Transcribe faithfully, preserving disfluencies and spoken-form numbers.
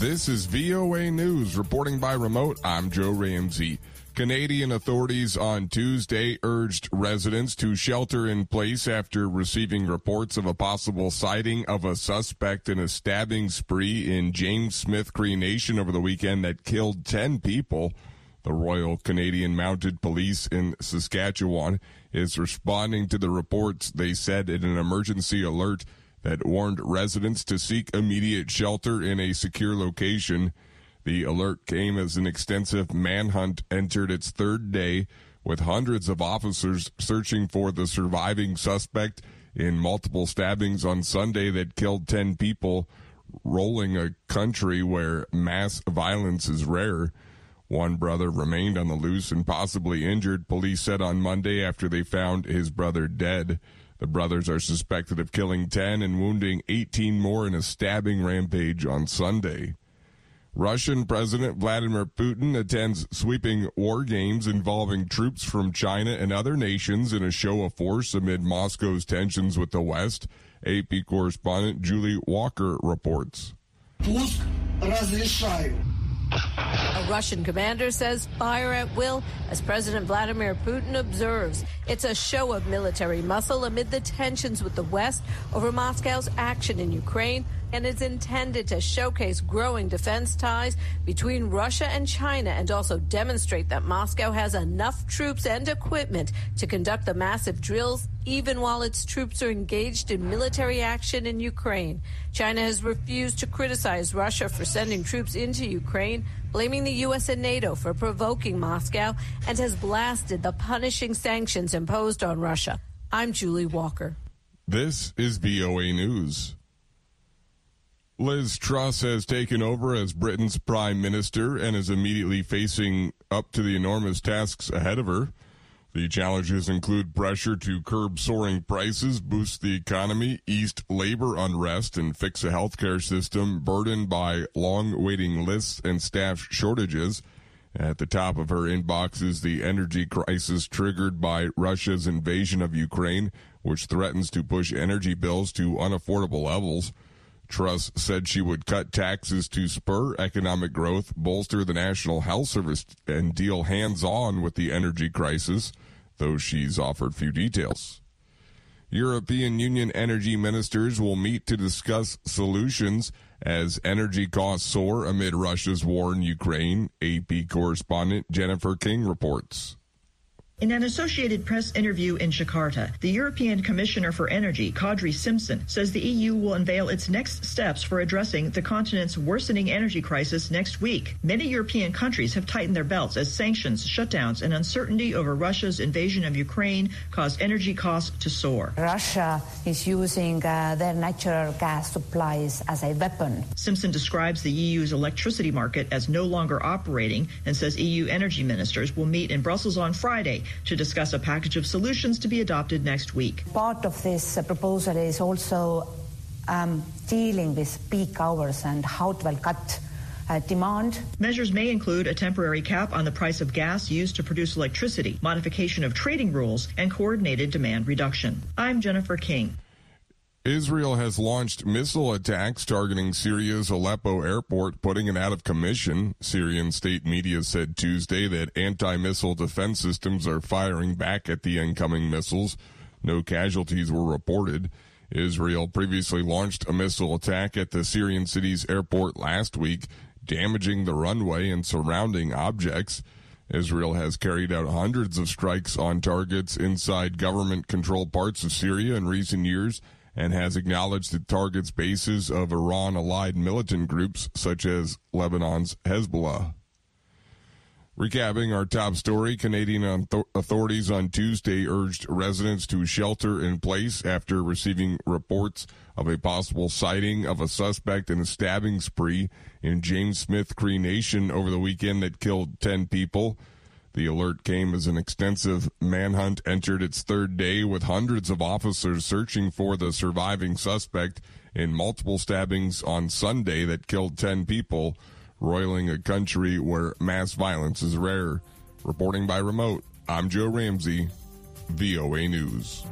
This is V O A News. Reporting by remote, I'm Joe Ramsey. Canadian authorities on Tuesday urged residents to shelter in place after receiving reports of a possible sighting of a suspect in a stabbing spree in James Smith Cree Nation over the weekend that killed ten people. The Royal Canadian Mounted Police in Saskatchewan is responding to the reports, they said, in an emergency alert that warned residents to seek immediate shelter in a secure location. The alert came as an extensive manhunt entered its third day, with hundreds of officers searching for the surviving suspect in multiple stabbings on Sunday that killed ten people, rolling a country where mass violence is rare. One brother remained on the loose and possibly injured, police said on Monday after they found his brother dead. The brothers are suspected of killing ten and wounding eighteen more in a stabbing rampage on Sunday. Russian President Vladimir Putin attends sweeping war games involving troops from China and other nations in a show of force amid Moscow's tensions with the West. A P correspondent Julie Walker reports. Пуск разрешаю. A Russian commander says fire at will, as President Vladimir Putin observes. It's a show of military muscle amid the tensions with the West over Moscow's action in Ukraine, and is intended to showcase growing defense ties between Russia and China and also demonstrate that Moscow has enough troops and equipment to conduct the massive drills even while its troops are engaged in military action in Ukraine. China has refused to criticize Russia for sending troops into Ukraine, blaming the U S and NATO for provoking Moscow, and has blasted the punishing sanctions imposed on Russia. I'm Julie Walker. This is V O A News. Liz Truss has taken over as Britain's Prime Minister and is immediately facing up to the enormous tasks ahead of her. The challenges include pressure to curb soaring prices, boost the economy, ease labor unrest, and fix a healthcare system burdened by long waiting lists and staff shortages. At the top of her inbox is the energy crisis triggered by Russia's invasion of Ukraine, which threatens to push energy bills to unaffordable levels. Truss said she would cut taxes to spur economic growth, bolster the National Health Service, and deal hands-on with the energy crisis, though she's offered few details. European Union energy ministers will meet to discuss solutions as energy costs soar amid Russia's war in Ukraine. A P correspondent Jennifer King reports. In an Associated Press interview in Jakarta, the European Commissioner for Energy, Kadri Simpson, says the E U will unveil its next steps for addressing the continent's worsening energy crisis next week. Many European countries have tightened their belts as sanctions, shutdowns, and uncertainty over Russia's invasion of Ukraine caused energy costs to soar. Russia is using uh, their natural gas supplies as a weapon. Simpson describes the E U's electricity market as no longer operating and says E U energy ministers will meet in Brussels on Friday to discuss a package of solutions to be adopted next week. Part of this uh, proposal is also um, dealing with peak hours and how to cut uh, demand. Measures may include a temporary cap on the price of gas used to produce electricity, modification of trading rules, and coordinated demand reduction. I'm Jennifer King. Israel has launched missile attacks targeting Syria's Aleppo airport, putting it out of commission. Syrian state media said Tuesday that anti-missile defense systems are firing back at the incoming missiles. No casualties were reported. Israel previously launched a missile attack at the Syrian city's airport last week, damaging the runway and surrounding objects. Israel has carried out hundreds of strikes on targets inside government-controlled parts of Syria in recent years, and has acknowledged it targets bases of Iran-allied militant groups such as Lebanon's Hezbollah. Recapping our top story, Canadian authorities on Tuesday urged residents to shelter in place after receiving reports of a possible sighting of a suspect in a stabbing spree in James Smith Cree Nation over the weekend that killed ten people. The alert came as an extensive manhunt entered its third day, with hundreds of officers searching for the surviving suspect in multiple stabbings on Sunday that killed ten people, roiling a country where mass violence is rare. Reporting by remote, I'm Joe Ramsey, V O A News.